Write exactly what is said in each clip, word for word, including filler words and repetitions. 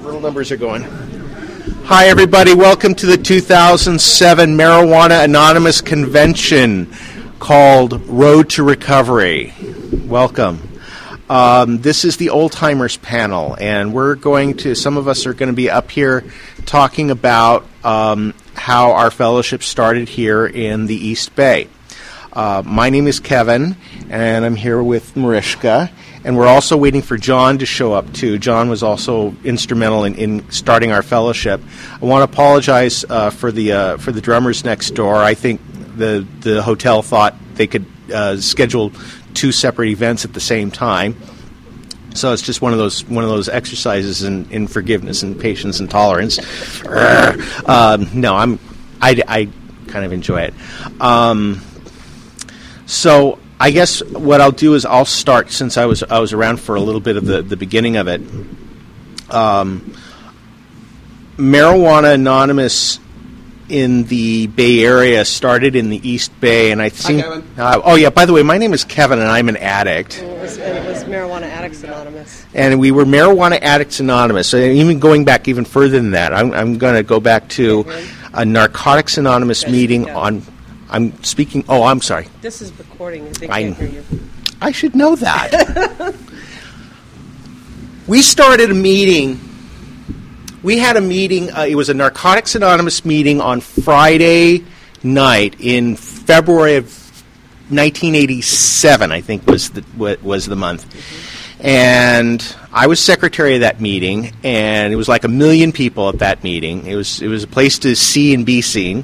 Little numbers are going. Hi, everybody. Welcome to the two thousand seven Marijuana Anonymous Convention called Road to Recovery. Welcome. Um, this is the Old Timers panel, and we're going to, some of us are going to be up here talking about um, how our fellowship started here in the East Bay. Uh, my name is Kevin, and I'm here with Mariska, and we're also waiting for John to show up, too. John was also instrumental in, in starting our fellowship. I want to apologize uh, for the uh, for the drummers next door. I think the, the hotel thought they could uh, schedule two separate events at the same time. So it's just one of those one of those exercises in, in forgiveness and patience and tolerance. um, no, I'm I, I kind of enjoy it. Um, so I guess what I'll do is I'll start, since I was I was around for a little bit of the, the beginning of it. Um, Marijuana Anonymous in the Bay Area started in the East Bay, and I think. Hi, Kevin. Uh, oh yeah. By the way, my name is Kevin, and I'm an addict. And it was, and it was Marijuana Addicts Anonymous. And we were Marijuana Addicts Anonymous. So even going back even further than that, I'm, I'm going to go back to a Narcotics Anonymous yes, meeting yeah. on. I'm speaking. Oh, I'm sorry. This is recording. They can't I, hear you. I should know that. We started a meeting. We had a meeting, uh, it was a Narcotics Anonymous meeting on Friday night in February of nineteen eighty-seven, I think was the, was the month. Mm-hmm. And I was secretary of that meeting, and it was like a million people at that meeting. It was, it was a place to see and be seen.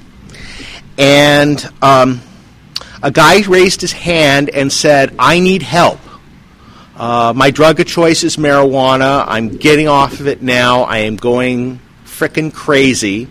And um, a guy raised his hand and said, "I need help. Uh, my drug of choice is marijuana. I'm getting off of it now. I am going frickin' crazy.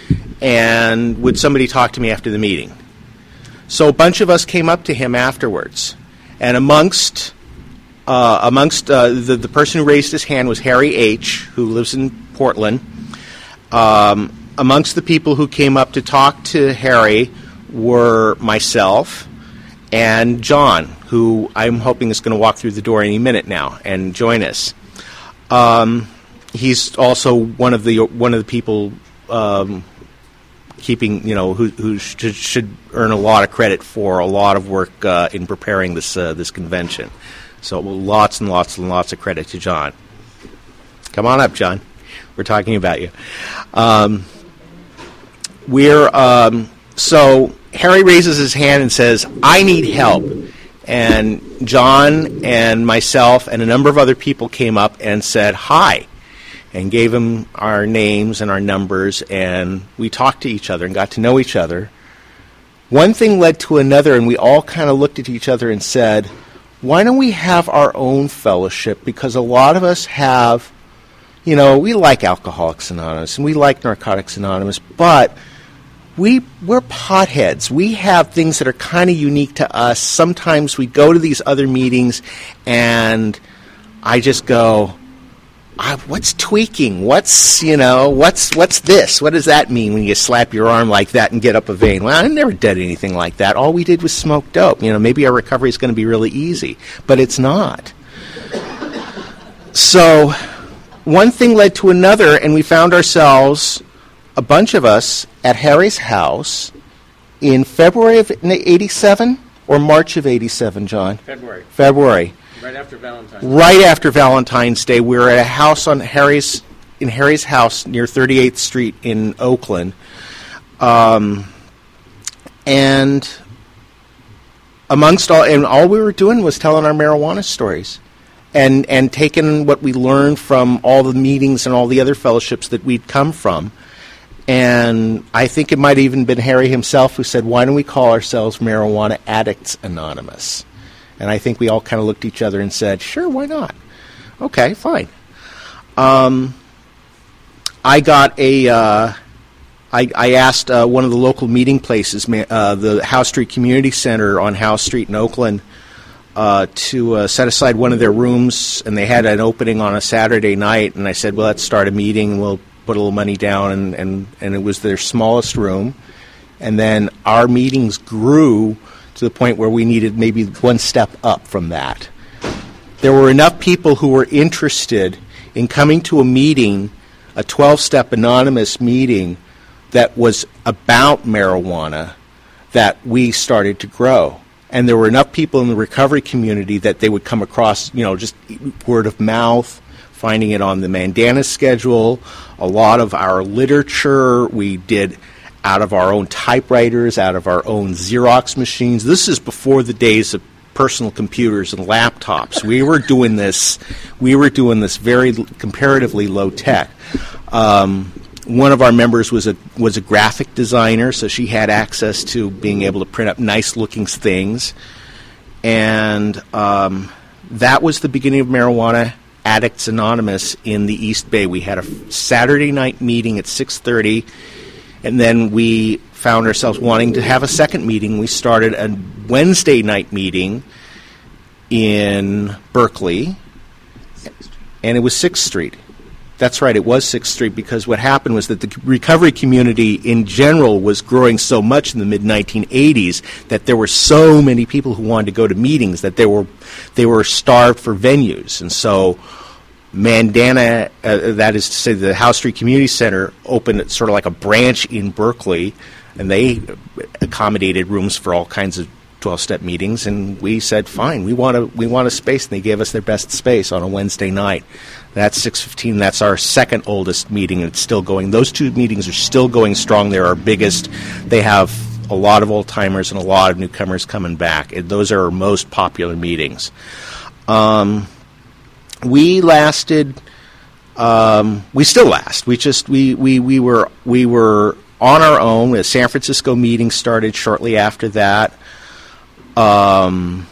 And would somebody talk to me after the meeting?" So a bunch of us came up to him afterwards. And amongst uh, amongst uh, the, the person who raised his hand was Harry H., who lives in Portland. Um, amongst the people who came up to talk to Harry were myself and John, who I'm hoping is going to walk through the door any minute now and join us. Um, he's also one of the one of the people um, keeping, you know, who, who should, should earn a lot of credit for a lot of work uh, in preparing this uh, this convention. So lots and lots and lots of credit to John. Come on up, John. We're talking about you. Um, we're um, so. Harry raises his hand and says, "I need help." And John and myself and a number of other people came up and said, "Hi," and gave him our names and our numbers, and we talked to each other and got to know each other. One thing led to another, and we all kind of looked at each other and said, why don't we have our own fellowship? Because a lot of us have, you know, we like Alcoholics Anonymous and we like Narcotics Anonymous, but We, we're potheads. We have things that are kind of unique to us. Sometimes we go to these other meetings, and I just go, I, what's tweaking? What's, you know, what's what's this? What does that mean when you slap your arm like that and get up a vein? Well, I never did anything like that. All we did was smoke dope. You know, maybe our recovery is going to be really easy, but it's not. So one thing led to another, and we found ourselves, a bunch of us, at Harry's house in February of eighty-seven or March of eighty-seven, John? February. February. Right after Valentine's Day. Right after Valentine's Day. We were at a house on Harry's, in Harry's house near thirty-eighth Street in Oakland. Um, and amongst all, and all we were doing was telling our marijuana stories. And, and taking what we learned from all the meetings and all the other fellowships that we'd come from. And I think it might have even been Harry himself who said, why don't we call ourselves Marijuana Addicts Anonymous? And I think we all kind of looked at each other and said, sure, why not? Okay, fine. Um, I got a, uh, I, I asked uh, one of the local meeting places, uh, the House Street Community Center on House Street in Oakland, uh, to uh, set aside one of their rooms, and they had an opening on a Saturday night, and I said, well, let's start a meeting, and we'll put a little money down, and, and, and it was their smallest room. And then our meetings grew to the point where we needed maybe one step up from that. There were enough people who were interested in coming to a meeting a twelve-step anonymous meeting that was about marijuana that we started to grow. And there were enough people in the recovery community that they would come across, you know, just word of mouth, finding it on the Mandana schedule. A lot of our literature we did out of our own typewriters, out of our own Xerox machines. This is before the days of personal computers and laptops. We were doing this. We were doing this very comparatively low tech. Um, one of our members was a was a graphic designer, so she had access to being able to print up nice looking things, and um, that was the beginning of Marijuana Addicts Anonymous in the East Bay. We had a Saturday night meeting at six thirty, and then we found ourselves wanting to have a second meeting. We started a Wednesday night meeting in Berkeley, and it was sixth Street. That's right, it was sixth Street, because what happened was that the recovery community in general was growing so much in the mid nineteen eighties that there were so many people who wanted to go to meetings that they were they were starved for venues. And so Mandana, uh, that is to say the House Street Community Center, opened sort of like a branch in Berkeley, and they accommodated rooms for all kinds of twelve-step meetings, and we said, fine, we want a, we want a space, and they gave us their best space on a Wednesday night. That's six fifteen. That's our second oldest meeting, and it's still going. Those two meetings are still going strong. They're our biggest. They have a lot of old-timers and a lot of newcomers coming back. And those are our most popular meetings. Um, we lasted. Um, we still last. We just we we we were we were on our own. The San Francisco meeting started shortly after that. Um,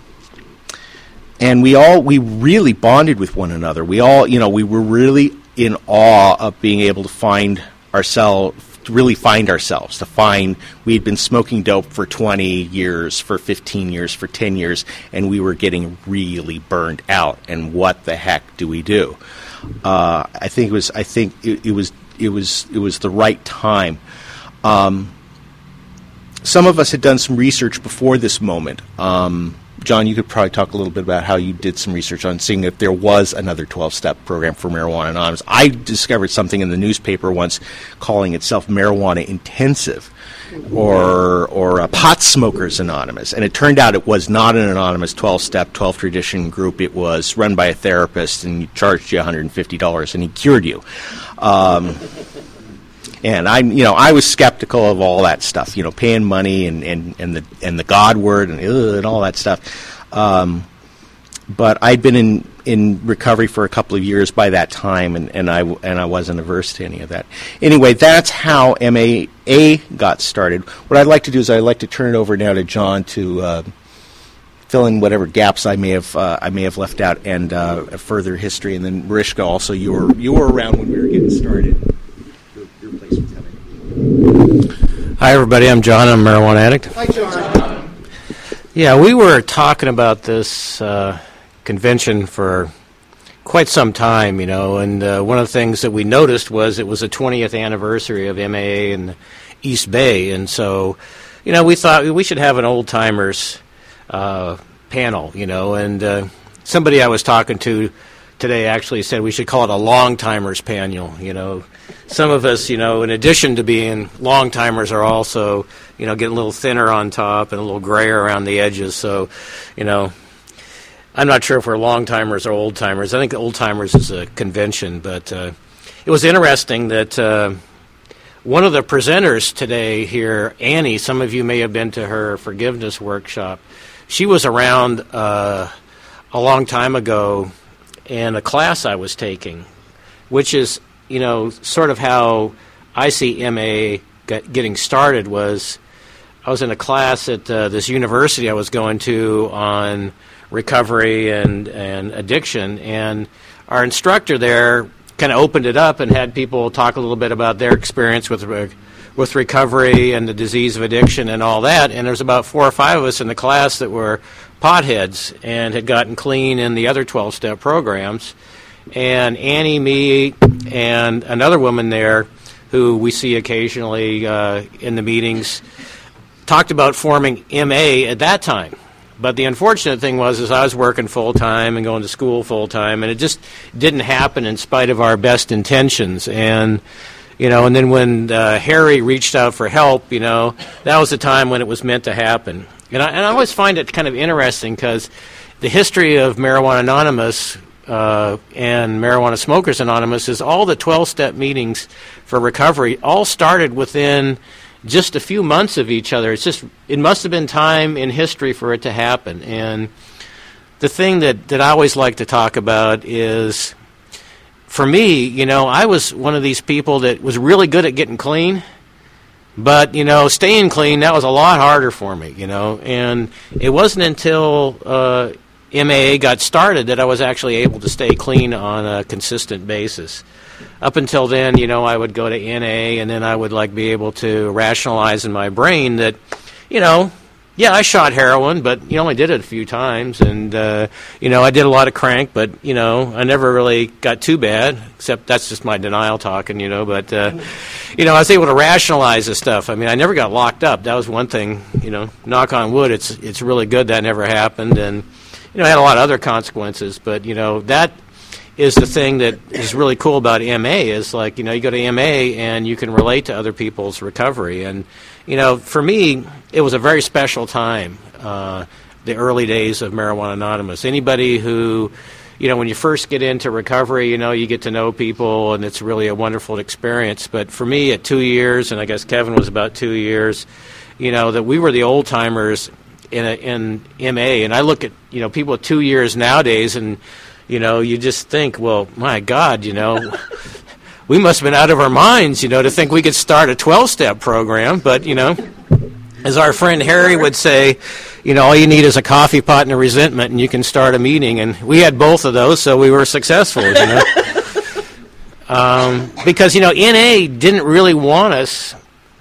and we all, we really bonded with one another. We all, you know, we were really in awe of being able to find ourselves, to really find ourselves, to find, we'd been smoking dope for twenty years, for fifteen years, for ten years, and we were getting really burned out. And what the heck do we do? Uh, I think it was, I think it, it was, it was, it was the right time. Um, Some of us had done some research before this moment. Um, John, you could probably talk a little bit about how you did some research on seeing if there was another twelve-step program for Marijuana Anonymous. I discovered something in the newspaper once calling itself Marijuana Intensive or or uh, Pot Smokers Anonymous, and it turned out it was not an anonymous twelve-step, twelve-tradition group. It was run by a therapist, and he charged you one hundred fifty dollars, and he cured you. Um And I, you know, I was skeptical of all that stuff, you know, paying money and, and, and the and the God word and ugh, and all that stuff. Um, but I'd been in, in recovery for a couple of years by that time, and, and I and I wasn't averse to any of that. Anyway, that's how M A A got started. What I'd like to do is I'd like to turn it over now to John to uh, fill in whatever gaps I may have uh, I may have left out, and uh, a further history. And then Mariska, also, you were you were around when we were getting started. Hi, everybody. I'm John. I'm a marijuana addict. Hi, John. Yeah, we were talking about this uh, convention for quite some time, you know, and uh, one of the things that we noticed was it was the twentieth anniversary of M A A in the East Bay, and so, you know, we thought we should have an old-timers uh, panel, you know, and uh, somebody I was talking to today actually said we should call it a long-timers panel, you know. Some of us, you know, in addition to being long-timers, are also, you know, getting a little thinner on top and a little grayer around the edges. So, you know, I'm not sure if we're long-timers or old-timers. I think old-timers is a convention. But uh, it was interesting that uh, one of the presenters today here, Annie, some of you may have been to her forgiveness workshop. She was around uh, a long time ago in a class I was taking, which is, you know, sort of how I see M A get, getting started was I was in a class at uh, this university I was going to on recovery and, and addiction, and our instructor there kind of opened it up and had people talk a little bit about their experience with re- with recovery and the disease of addiction and all that, and there was about four or five of us in the class that were potheads and had gotten clean in the other twelve-step programs. And Annie, me, and another woman there who we see occasionally uh, in the meetings talked about forming M A at that time. But the unfortunate thing was is I was working full-time and going to school full-time, and it just didn't happen in spite of our best intentions. And, you know, and then when uh, Harry reached out for help, you know, that was the time when it was meant to happen. And I, and I always find it kind of interesting because the history of Marijuana Anonymous uh, and Marijuana Smokers Anonymous is all the twelve-step meetings for recovery all started within just a few months of each other. It's just, it must have been time in history for it to happen. And the thing that, that I always like to talk about is, for me, you know, I was one of these people that was really good at getting clean, but, you know, staying clean, that was a lot harder for me, you know. And it wasn't until uh, M A A got started that I was actually able to stay clean on a consistent basis. Up until then, you know, I would go to N A, and then I would, like, be able to rationalize in my brain that, you know, yeah, I shot heroin, but you know, only did it a few times, and, uh, you know, I did a lot of crank, but, you know, I never really got too bad, except that's just my denial talking, you know, but, uh, you know, I was able to rationalize this stuff. I mean, I never got locked up. That was one thing, you know, knock on wood, it's, it's really good that never happened, and, you know, I had a lot of other consequences, but, you know, that is the thing that is really cool about M A is, like, you know, you go to M A and you can relate to other people's recovery. And, you know, for me, it was a very special time, uh, the early days of Marijuana Anonymous. Anybody who, you know, when you first get into recovery, you know, you get to know people, and it's really a wonderful experience. But for me, at two years, and I guess Kevin was about two years, you know, that we were the old-timers in, a, in M A. And I look at, you know, people at two years nowadays, and you know, you just think, well, my God, you know, we must have been out of our minds, you know, to think we could start a twelve-step program. But, you know, as our friend Harry would say, you know, all you need is a coffee pot and a resentment, and you can start a meeting. And we had both of those, so we were successful, you know. um, because, you know, N A didn't really want us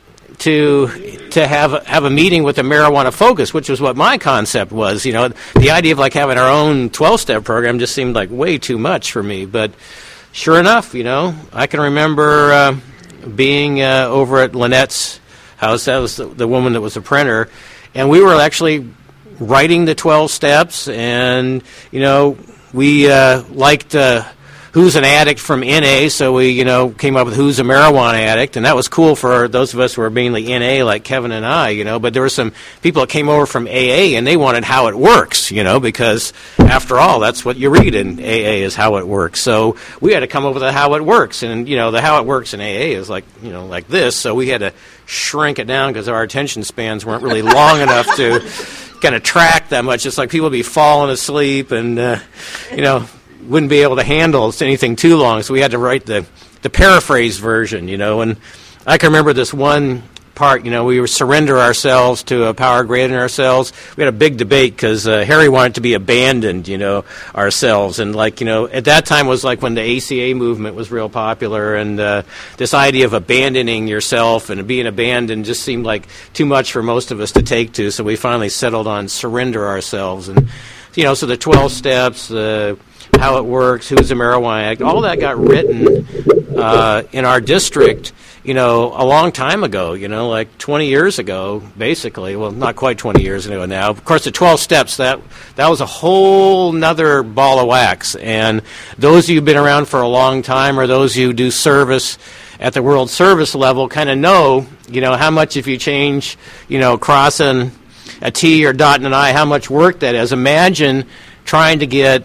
to to have a, have a meeting with a marijuana focus, which was what my concept was. You know, the idea of like having our own twelve-step program just seemed like way too much for me. But sure enough, you know, I can remember uh, being uh, over at Lynette's house. That was the, the woman that was a printer, and we were actually writing the twelve steps. And you know, we uh, liked. Uh, Who's an addict from N A, so we, you know, came up with who's a marijuana addict, and that was cool for those of us who were mainly N A, like Kevin and I, you know, but there were some people that came over from A A, and they wanted how it works, you know, because after all, that's what you read in A A is how it works. So we had to come up with a how it works, and, you know, the how it works in A A is like, you know, like this, so we had to shrink it down because our attention spans weren't really long enough to kind of track that much. It's like people would be falling asleep and, uh, you know, wouldn't be able to handle anything too long, so we had to write the, the paraphrase version, you know. And I can remember this one part, you know, we would surrender ourselves to a power greater than ourselves. We had a big debate because uh, Harry wanted to be abandoned, you know, ourselves. And, like, you know, at that time was like when the A C A movement was real popular, and uh, this idea of abandoning yourself and being abandoned just seemed like too much for most of us to take to, so we finally settled on surrender ourselves. And, you know, so the twelve steps, the uh, how it works, who's a marijuana addict, all that got written uh, in our district, you know, a long time ago, you know, like twenty years ago, basically. Well, not quite twenty years ago now. Of course, the twelve steps, that that was a whole nother ball of wax. And those of you who've been around for a long time, or those who do service at the World Service level, kind of know, you know, how much if you change, you know, crossing a T or dotting an I, how much work that is. Imagine trying to get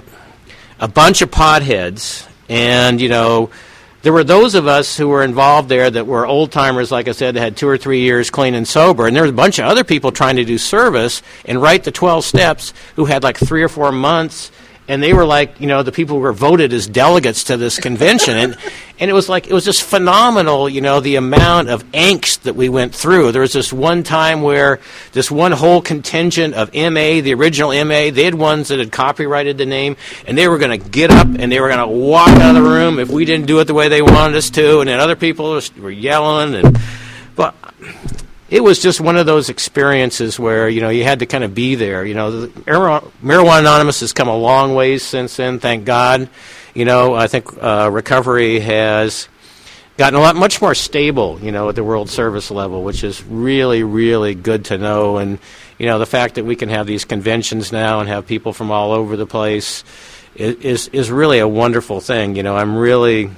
a bunch of potheads, and, you know, there were those of us who were involved there that were old-timers, like I said, that had two or three years clean and sober, and there was a bunch of other people trying to do service and write the twelve steps who had like three or four months, and they were like, you know, the people who were voted as delegates to this convention, and and it was like, it was just phenomenal, you know, the amount of angst that we went through. There was this one time where this one whole contingent of M A, the original M A, they had ones that had copyrighted the name, and they were going to get up and they were going to walk out of the room if we didn't do it the way they wanted us to, and then other people were yelling, and but it was just one of those experiences where, you know, you had to kind of be there. You know, the Marijuana Anonymous has come a long ways since then, thank God. You know, I think uh, recovery has gotten a lot much more stable, you know, at the World Service level, which is really, really good to know. And, you know, the fact that we can have these conventions now and have people from all over the place is is, is really a wonderful thing. You know, I'm really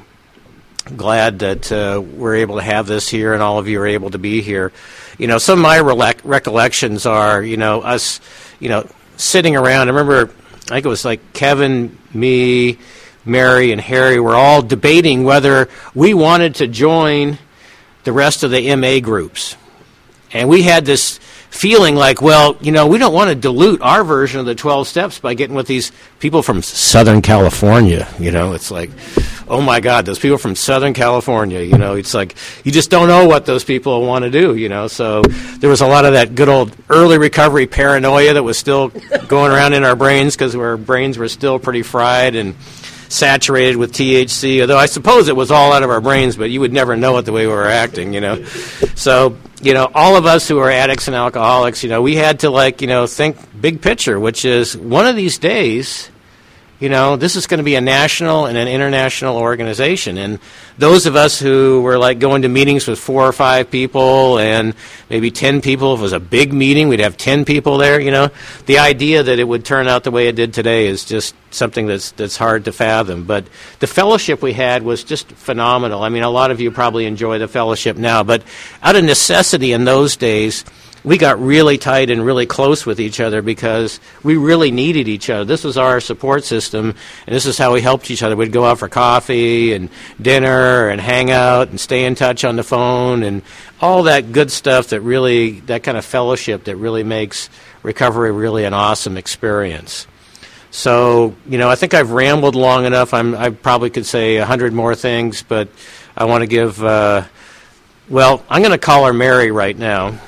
glad that uh, we're able to have this here and all of you are able to be here. You know, some of my rele- recollections are, you know, us, you know, sitting around. I remember, I think it was like Kevin, me, Mary, and Harry were all debating whether we wanted to join the rest of the M A groups. And we had this feeling like, well, you know, we don't want to dilute our version of the twelve steps by getting with these people from Southern California. You know, it's like, oh my God, those people from Southern California, you know, it's like you just don't know what those people want to do, you know. So there was a lot of that good old early recovery paranoia that was still going around in our brains because our brains were still pretty fried and saturated with T H C, although I suppose it was all out of our brains, but you would never know it the way we were acting, you know. So, you know, all of us who are addicts and alcoholics, you know, we had to, like, you know, think big picture, which is one of these days, you know, this is going to be a national and an international organization. And those of us who were, like, going to meetings with four or five people and maybe ten people, if it was a big meeting, we'd have ten people there, you know. The idea that it would turn out the way it did today is just something that's that's hard to fathom. But the fellowship we had was just phenomenal. I mean, a lot of you probably enjoy the fellowship now, but out of necessity in those days, we got really tight and really close with each other because we really needed each other. This was our support system, and this is how we helped each other. We'd go out for coffee and dinner and hang out and stay in touch on the phone and all that good stuff that really, that kind of fellowship that really makes recovery really an awesome experience. So, you know, I think I've rambled long enough. I'm, I probably could say a hundred more things, but I want to give, uh, well, I'm going to call her Mary right now.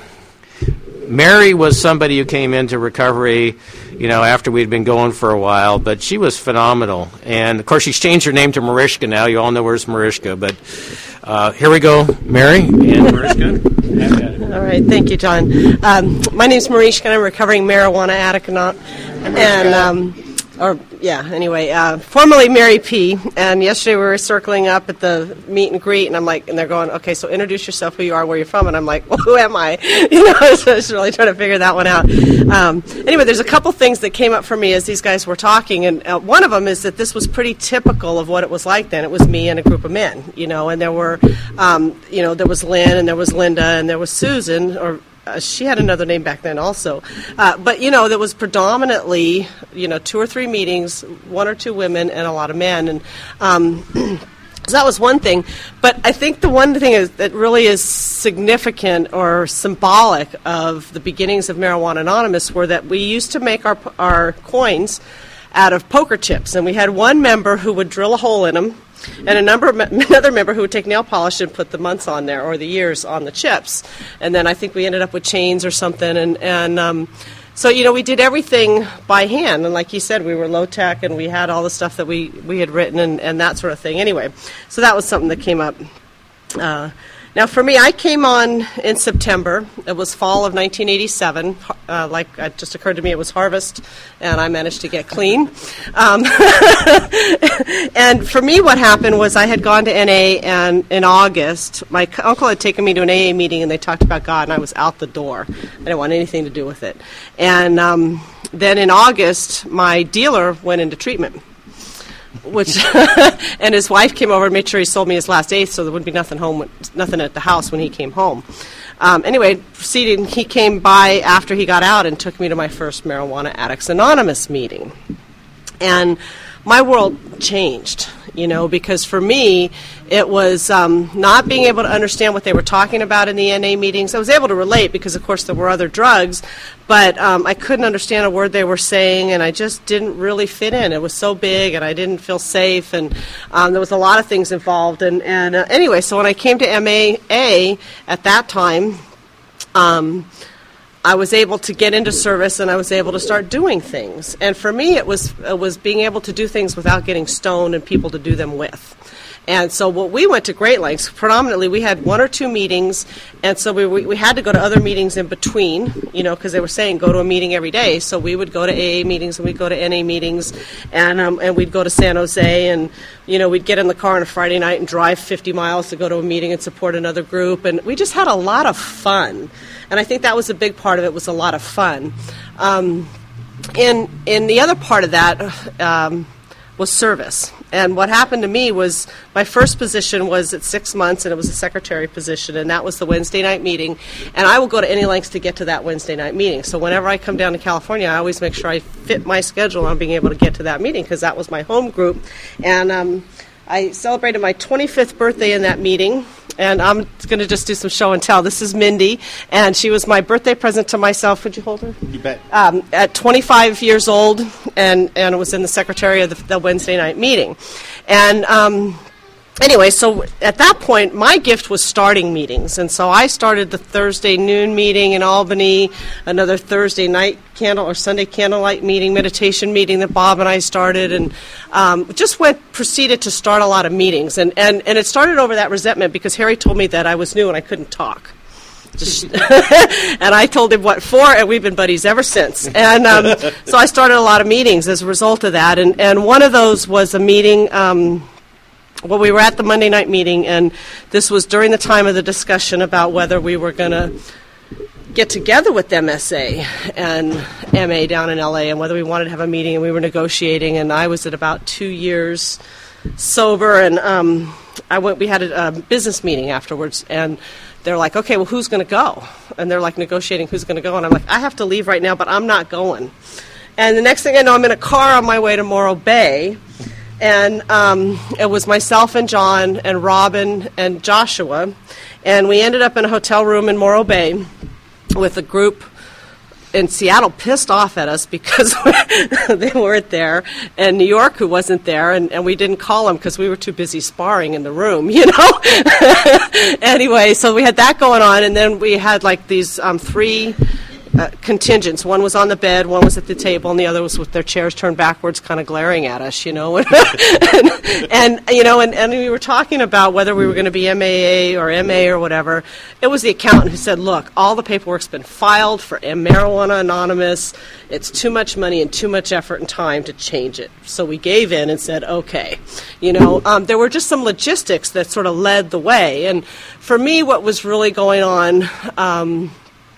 Mary was somebody who came into recovery, you know, after we'd been going for a while, but she was phenomenal. And, of course, she's changed her name to Mariska now. You all know where's Mariska. But uh, here we go, Mary and Mariska. All right, thank you, John. Um, my name's Mariska, and I'm a recovering marijuana addict. And, and um, or yeah, anyway, uh, formerly Mary P. And yesterday we were circling up at the meet and greet, and I'm like, and they're going, okay, so introduce yourself, who you are, where you're from, and I'm like, well, who am I? You know, so I was really trying to figure that one out. Um, anyway, there's a couple things that came up for me as these guys were talking, and uh, one of them is that this was pretty typical of what it was like then. It was me and a group of men, you know, and there were, um, you know, there was Lynn, and there was Linda, and there was Susan, or Uh, she had another name back then also. Uh, but, you know, there was predominantly, you know, two or three meetings, one or two women, and a lot of men. And um, so that was one thing. But I think the one thing is, that really is significant or symbolic of the beginnings of Marijuana Anonymous were that we used to make our our coins out of poker chips. And we had one member who would drill a hole in them, and a number, another member who would take nail polish and put the months on there, or the years on the chips. And then I think we ended up with chains or something. And, and um, so, you know, we did everything by hand. And like you said, we were low-tech, and we had all the stuff that we, we had written and, and that sort of thing. Anyway, so that was something that came up. Uh, now, for me, I came on in September. It was fall of nineteen eighty-seven. Uh, like it just occurred to me, it was harvest, and I managed to get clean. Um, and for me, what happened was I had gone to N A, and in August, my uncle had taken me to an A A meeting, and they talked about God, and I was out the door. I didn't want anything to do with it. And um, then in August, my dealer went into treatment. Which and his wife came over and made sure he sold me his last eighth, so there wouldn't be nothing home, nothing at the house when he came home. Um, anyway, proceeding, he came by after he got out and took me to my first Marijuana Addicts Anonymous meeting, and my world changed. You know, because for me, it was um, not being able to understand what they were talking about in the N A meetings. I was able to relate because, of course, there were other drugs, but um, I couldn't understand a word they were saying, and I just didn't really fit in. It was so big, and I didn't feel safe, and um, there was a lot of things involved. And, and uh, anyway, so when I came to M A A at that time, um, I was able to get into service, and I was able to start doing things. And for me, it was it was being able to do things without getting stoned and people to do them with. And so what we went to great lengths. Predominantly, we had one or two meetings, and so we we, we had to go to other meetings in between, you know, because they were saying go to a meeting every day. So we would go to A A meetings, and we'd go to N A meetings, and um, and we'd go to San Jose, and, you know, we'd get in the car on a Friday night and drive fifty miles to go to a meeting and support another group. And we just had a lot of fun. And I think that was a big part part of it was a lot of fun. Um, and, and the other part of that um, was service. And what happened to me was my first position was at six months, and it was a secretary position, and that was the Wednesday night meeting. And I will go to any lengths to get to that Wednesday night meeting. So whenever I come down to California, I always make sure I fit my schedule on being able to get to that meeting, because that was my home group. And um, I celebrated my twenty-fifth birthday in that meeting. And I'm going to just do some show and tell. This is Mindy, and she was my birthday present to myself. Would you hold her? You bet. Um, at twenty-five years old, and, and it was in the secretary of the, the Wednesday night meeting. And um, anyway, so at that point, my gift was starting meetings. And so I started the Thursday noon meeting in Albany, another Thursday night candle or Sunday candlelight meeting, meditation meeting that Bob and I started, and um, just went proceeded to start a lot of meetings. And, and, and it started over that resentment because Harry told me that I was new and I couldn't talk. Just and I told him what for, and we've been buddies ever since. And um, so I started a lot of meetings as a result of that. And, and one of those was a meeting, um, well, we were at the Monday night meeting, and this was during the time of the discussion about whether we were going to get together with M S A and M A down in L A and whether we wanted to have a meeting, and we were negotiating, and I was at about two years sober, and um, I went. We had a, a business meeting afterwards, and they're like, okay, well, who's going to go? And they're like negotiating who's going to go, and I'm like, I have to leave right now, but I'm not going. And the next thing I know, I'm in a car on my way to Morro Bay, and um, it was myself and John and Robin and Joshua, and we ended up in a hotel room in Morro Bay with a group in Seattle pissed off at us because they weren't there, and New York who wasn't there, and, and we didn't call them because we were too busy sparring in the room, you know? Anyway, so we had that going on, and then we had like these um, three uh, contingents. One was on the bed, one was at the table, and the other was with their chairs turned backwards, kind of glaring at us, you know? and, and, you know, and, and we were talking about whether we were going to be M A A or M A or whatever. It was the accountant who said, look, all the paperwork's been filed for Marijuana Anonymous. It's too much money and too much effort and time to change it. So we gave in and said, okay. You know, um, there were just some logistics that sort of led the way. And for me, what was really going on um,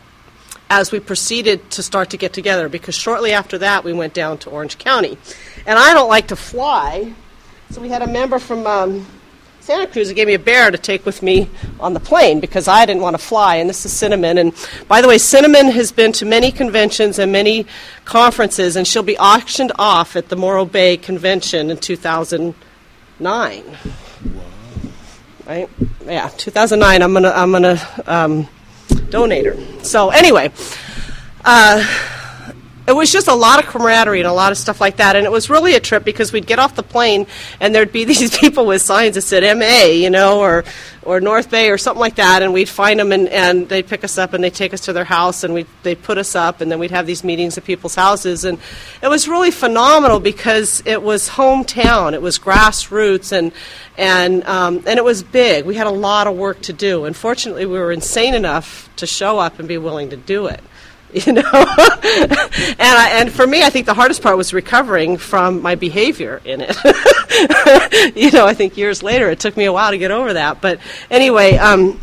as we proceeded to start to get together, because shortly after that, we went down to Orange County. And I don't like to fly, so we had a member from um, Santa Cruz who gave me a bear to take with me on the plane because I didn't want to fly, and this is Cinnamon. And by the way, Cinnamon has been to many conventions and many conferences, and she'll be auctioned off at the Morro Bay Convention in two thousand nine. Wow. Right? Yeah, two thousand nine. I'm gonna I'm gonna um, donate her. So anyway, uh, it was just a lot of camaraderie and a lot of stuff like that, and it was really a trip because we'd get off the plane and there'd be these people with signs that said M A, you know, or or North Bay or something like that, and we'd find them and, and they'd pick us up and they'd take us to their house and we'd, they'd put us up, and then we'd have these meetings at people's houses, and it was really phenomenal because it was hometown, it was grassroots, and and um, and it was big. We had a lot of work to do, and fortunately we were insane enough to show up and be willing to do it. You know, and I, and for me, I think the hardest part was recovering from my behavior in it. You know, I think years later, it took me a while to get over that. But anyway, um,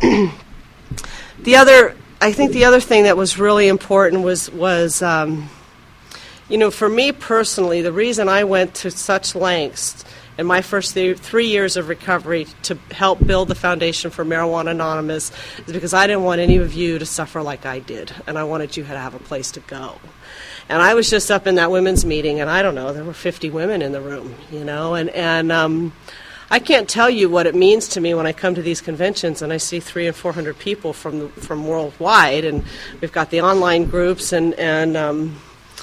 the other, I think the other thing that was really important was was, um, you know, for me personally, the reason I went to such lengths in my first th- three years of recovery to help build the foundation for Marijuana Anonymous is because I didn't want any of you to suffer like I did, and I wanted you to have a place to go. And I was just up in that women's meeting, and I don't know, there were fifty women in the room, you know, and, and um, I can't tell you what it means to me when I come to these conventions and I see three and four hundred people from the, from worldwide, and we've got the online groups and, and um,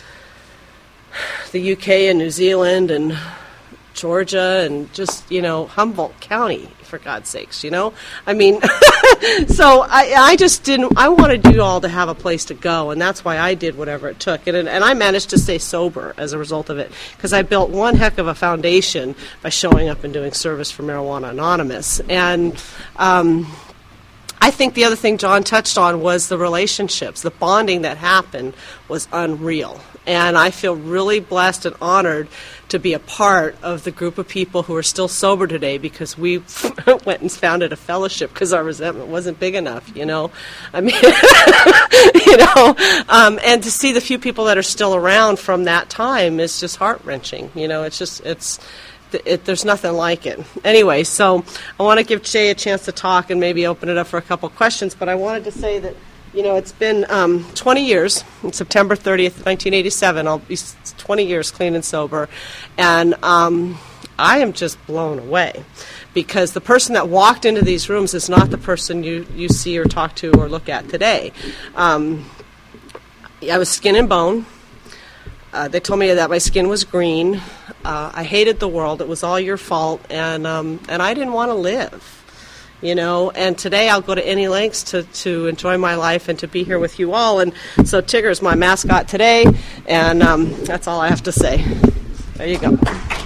the U K and New Zealand and Georgia and just, you know, Humboldt County, for God's sakes, you know? I mean, so I, I just didn't, I wanted you all to have a place to go, and that's why I did whatever it took. And, and I managed to stay sober as a result of it, because I built one heck of a foundation by showing up and doing service for Marijuana Anonymous. And um, I think the other thing John touched on was the relationships. The bonding that happened was unreal. And I feel really blessed and honored to be a part of the group of people who are still sober today because we went and founded a fellowship because our resentment wasn't big enough, you know. I mean, you know, um, and to see the few people that are still around from that time is just heart-wrenching. You know, it's just, it's, it, there's nothing like it. Anyway, so I want to give Jay a chance to talk and maybe open it up for a couple questions, but I wanted to say that, you know, it's been um, twenty years, on September thirtieth, nineteen eighty-seven, I'll be twenty years clean and sober, and um, I am just blown away because the person that walked into these rooms is not the person you, you see or talk to or look at today. Um, I was skin and bone. Uh, they told me that my skin was green. Uh, I hated the world. It was all your fault, and um, and I didn't want to live. You know, and today I'll go to any lengths to, to enjoy my life and to be here with you all. And so Tigger's my mascot today, and um, that's all I have to say. There you go.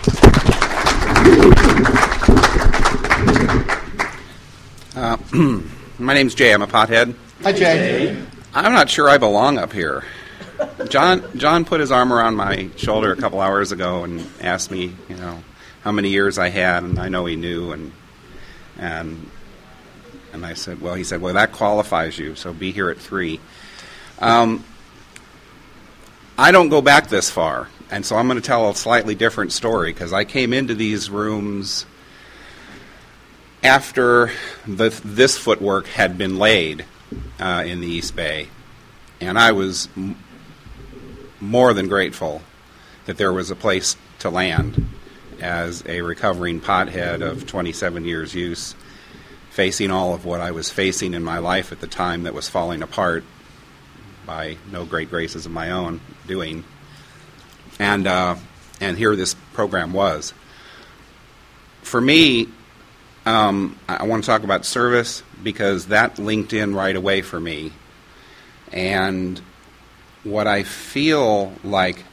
Uh, my name's Jay. I'm a pothead. Hi, Jay. I'm not sure I belong up here. John John put his arm around my shoulder a couple hours ago and asked me, you know, how many years I had, and I know he knew, and and. And I said, well, he said, well, that qualifies you, so be here at three. Um, I don't go back this far, and so I'm going to tell a slightly different story, because I came into these rooms after the, this footwork had been laid uh, in the East Bay, and I was m- more than grateful that there was a place to land as a recovering pothead of twenty-seven years use, facing all of what I was facing in my life at the time that was falling apart by no great graces of my own doing. And uh, and here this program was. For me, um, I want to talk about service because that linked in right away for me. And what I feel like,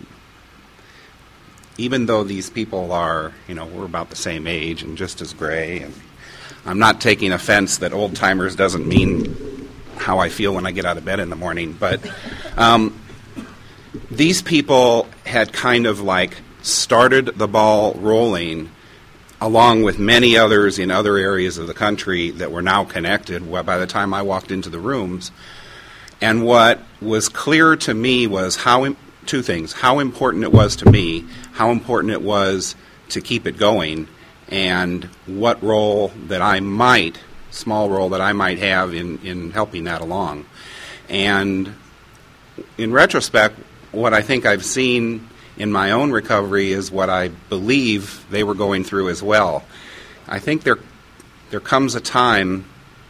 even though these people are, you know, we're about the same age and just as gray, and I'm not taking offense that old timers doesn't mean how I feel when I get out of bed in the morning, but um, these people had kind of like started the ball rolling along with many others in other areas of the country that were now connected by the time I walked into the rooms. And what was clear to me was how, im- two things, how important it was to me, how important it was to keep it going, and what role that I might, small role that I might have in, in helping that along. And in retrospect, what I think I've seen in my own recovery is what I believe they were going through as well. I think there there comes a time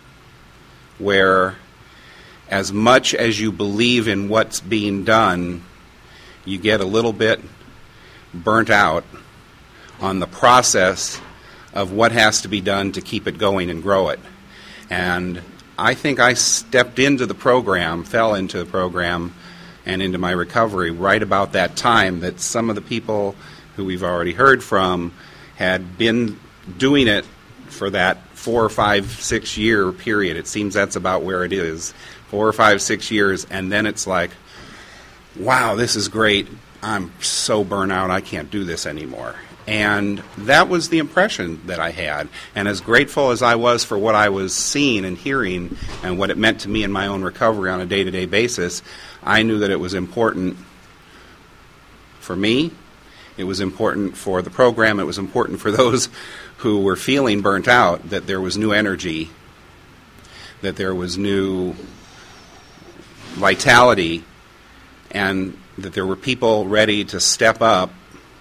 where as much as you believe in what's being done, you get a little bit burnt out on the process of what has to be done to keep it going and grow it. And I think I stepped into the program, fell into the program, and into my recovery right about that time that some of the people who we've already heard from had been doing it for that four or five, six year period. It seems that's about where it is. Four or five, six years, and then it's like, wow, this is great. I'm so burnt out, I can't do this anymore. And that was the impression that I had. And as grateful as I was for what I was seeing and hearing and what it meant to me in my own recovery on a day-to-day basis, I knew that it was important for me. It was important for the program. It was important for those who were feeling burnt out, that there was new energy, that there was new vitality, and that there were people ready to step up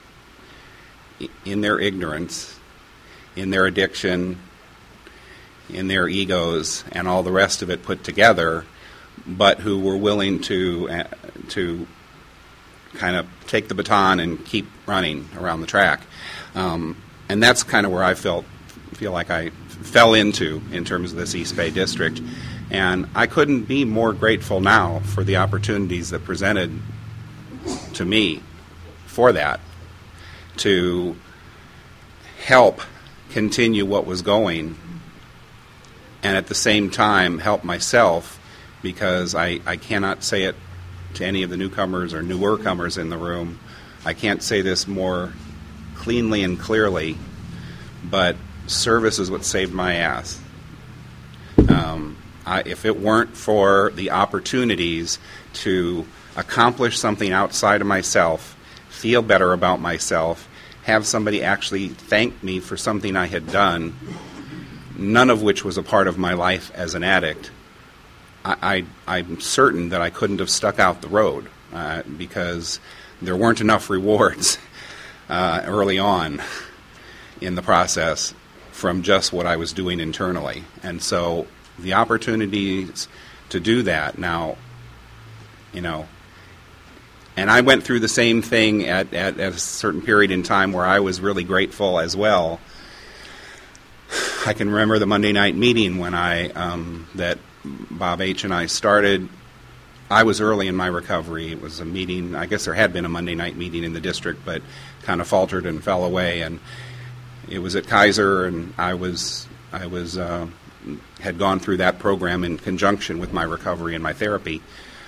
in their ignorance, in their addiction, in their egos, and all the rest of it put together, but who were willing to uh, to kind of take the baton and keep running around the track. Um, and that's kind of where I felt feel like I fell into in terms of this East Bay District. And I couldn't be more grateful now for the opportunities that presented to me for that, to help continue what was going, and at the same time help myself, because I, I cannot say it to any of the newcomers or newer comers in the room. I can't say this more cleanly and clearly, but service is what saved my ass. Um, I, if it weren't for the opportunities to accomplish something outside of myself, feel better about myself, have somebody actually thank me for something I had done, none of which was a part of my life as an addict, I, I, I'm certain that I couldn't have stuck out the road uh, because there weren't enough rewards uh, early on in the process from just what I was doing internally. And so the opportunities to do that now, you know, and I went through the same thing at, at, at a certain period in time where I was really grateful as well. I can remember the Monday night meeting when I, um, that Bob H. and I started. I was early in my recovery. It was a meeting, I guess there had been a Monday night meeting in the district, but kind of faltered and fell away. And it was at Kaiser, and I was, I was, uh, had gone through that program in conjunction with my recovery and my therapy.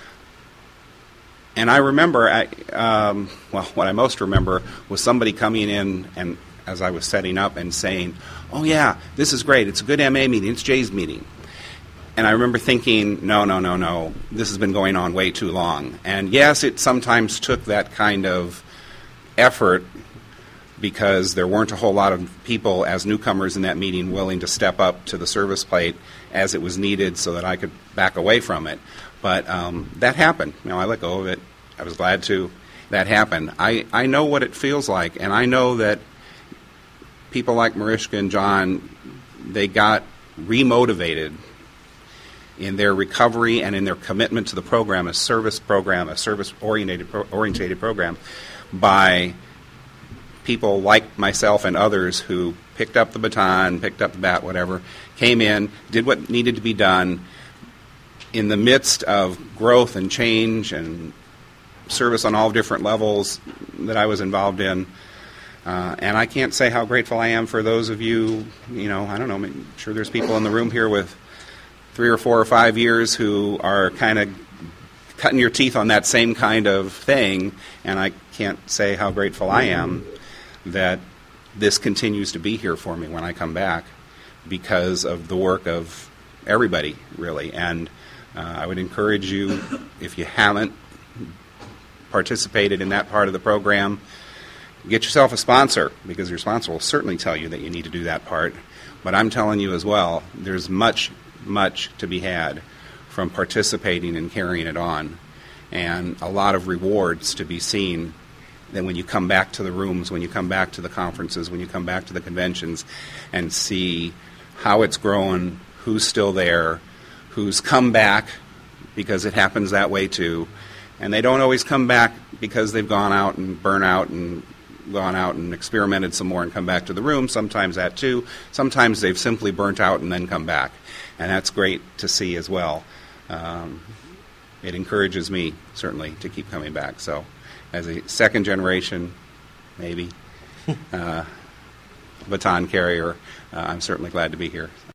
And I remember, I, um, well, what I most remember was somebody coming in and as I was setting up and saying, oh yeah, this is great, it's a good M A meeting, it's Jay's meeting. And I remember thinking, no, no, no, no, this has been going on way too long. And yes, it sometimes took that kind of effort because there weren't a whole lot of people as newcomers in that meeting willing to step up to the service plate as it was needed so that I could back away from it. But um, that happened. You know, I let go of it. I was glad to. That happened. I, I know what it feels like, and I know that people like Mariska and John, they got remotivated in their recovery and in their commitment to the program, a service program, a service-oriented pro- orientated program, by people like myself and others who picked up the baton, picked up the bat, whatever, came in, did what needed to be done in the midst of growth and change and service on all different levels that I was involved in. Uh, and I can't say how grateful I am for those of you, you know, I don't know, I'm sure there's people in the room here with three or four or five years who are kind of cutting your teeth on that same kind of thing, and I can't say how grateful I am that this continues to be here for me when I come back because of the work of everybody, really. And uh, I would encourage you, if you haven't participated in that part of the program, get yourself a sponsor, because your sponsor will certainly tell you that you need to do that part. But I'm telling you as well, there's much, much to be had from participating and carrying it on, and a lot of rewards to be seen then when you come back to the rooms, when you come back to the conferences, when you come back to the conventions and see how it's grown, who's still there, who's come back, because it happens that way too. And they don't always come back because they've gone out and burnt out and gone out and experimented some more and come back to the room. Sometimes that too. Sometimes they've simply burnt out and then come back. And that's great to see as well. Um, it encourages me, certainly, to keep coming back. So as a second generation, maybe, uh, baton carrier, uh, I'm certainly glad to be here.